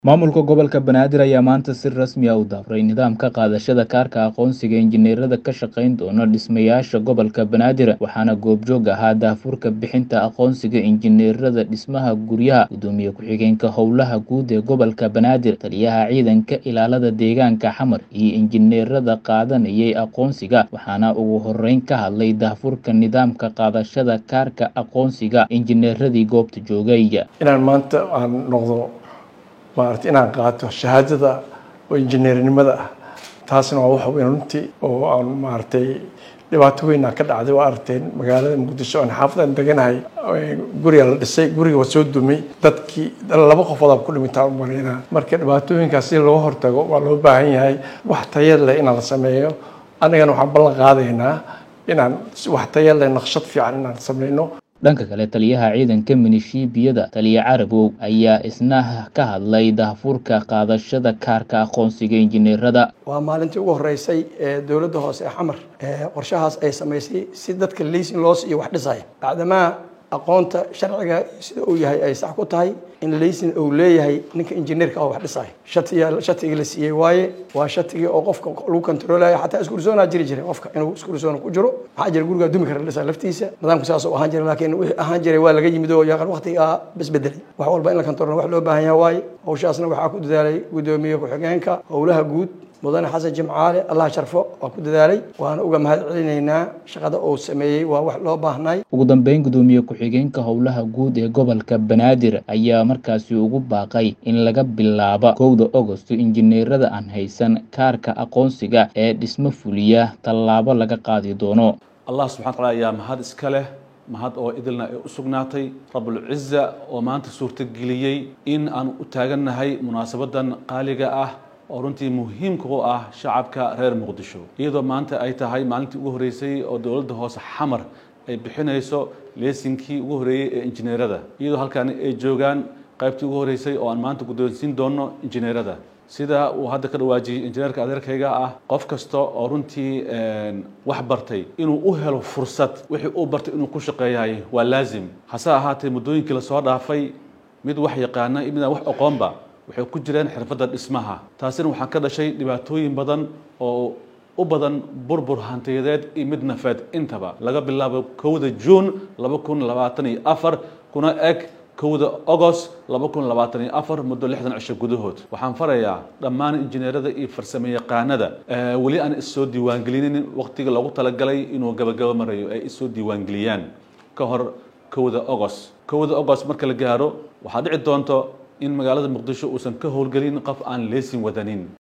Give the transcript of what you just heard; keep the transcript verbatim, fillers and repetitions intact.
Maamulka gobolka Banaadir ayaa maanta si rasmi ah u daafray nidaamka qaadashada kaarka aqoonsiga injineerada ka shaqayn doona dhismayaasha gobolka Banaadir, waxaana goobjoog ahaa daafurka bixinta aqoonsiga injineerada dhismaha guryaha, gudoomiye ku-xigeenka howlaha guud ee gobolka Banaadir, taliyaha ciidanka ilaalada deegaanka Xamar, iyo injineerada qaadanayay aqoonsiga, waxaana ugu horeyn ka hadlay daafurka nidaamka qaadashada kaarka aqoonsiga injineeradii goobta joogay. inaan maanta aan noqdo maartay inaan qaato shahaadada oo injineernimada ah taasna waa wax weyn runtii oo aan maartay dhibaato weyn ka dhacday waa arteen magaalada Muqdisho aan xaafadan deganahay guriga la dhisay guriga waa soo dumay dadkii laba qof wada ku dhimatay marina marka dhibaatooyinkaas si loo hortago waa loo baahan yahay wax tayo leh in la sameeyo anagana waxaan ballan qaadaynaa inaan wax tayo leh naqshad fiican inaan sameeyno. dhanka kale taliyaha ciidanka milishiibiyada taliya Carabow ayaa isna ka hadlay daafurka qaadashada kaarka aqoonsiga injineerada. waa maalintii ugu horeysay ee dawladda hoose ee Xamar ee qorshahaas ay sameysay si dadka leasing loo siiyo wax dhisay bacdama aqoonta sharciga sida uu yahay ay sax ku tahay in leasing uu leeyahay ninka injineerka oo wax dhisay shatiga shatiga la siiyay waaye waa shatiga oo qofka lagu controlayo xataa isku roona jiri jiray qofka inuu isku roona ku jiro waxa jira guriga dumi kara dhisay laftiisa nidaamku saas oo ahaan jiray laakiin wixii ahaan jiray waa laga yimid oo yaqaan waqtiga basbedelay wax walba in la control wax loo baahan yahay waaye hawshaasna waxa ku dadaalay gudoomiye ku-xigeenka howlaha guud mudane xasan jimcaale allah sharfo waa ku dadaalay waana uga mahad celinaynaa shaqada uu sameeyay waa wax loo baahnay. ugu dambeyn gudoomiye ku-xigeenka howlaha guud ee gobolka Banaadir ayaa markaasi ugu baaqay in laga bilaabo kowda Agoosto injineerada aan haysan kaarka aqoonsiga ee dhismo fuliya tallaabo laga qaadi doono. allah subhanahu wa ta'ala ayaa mahad iska leh mahad oo idilna ay u sugnaatay rabbul izza oo maanta suurtageliyay in aan u taaganahay munaasabadan qaaliga ah oo runtii muhiimka u ah shacabka reer Muqdisho iyadoo maanta ay tahay maalintii ugu horeysay oo dawladda hoose Xamar ay bixinayso leesinkii ugu horeeyay ee injineerada iyadoo halkan ay joogaan qaybtii ugu horeysay oo aan maanta guddoonsiin doono injineerada sida uu hadda ka dhawaajiyay injineerka adeerkayga ah qof kasta oo runtii wax bartay inuu u helo fursad wixii uu bartay inuu ku shaqeeyahay waa laazim hase ahaatee muddooyinkii la soo dhaafay mid wax yaqaana mid wax aqoonba waxay ku jireen xirfadda dhismaha taasina waxaan ka dhashay dhibaatooyin badan oo u badan burbur hantiyadeed iyo mid nafeed intaba laga bilaabo kowda Juun laba kun labaatan iyo afar kuna eg kowda Agost laba kun labaatan iyo afar muddo lixdan cisho gudahood waxaan farayaa dhammaan injineerada iyo farsamayaqaanada wali aan isoo diiwaangelinin waqtiga lagu talagalay inuu gabagabo marayo ay isoo diiwaangeliyaan ka hor kowda Agost kowda Agost marka la gaaro waxaa dhici doonto in magaalada Muqdisho uusan ka howlgelin qof aan leesin wadanin.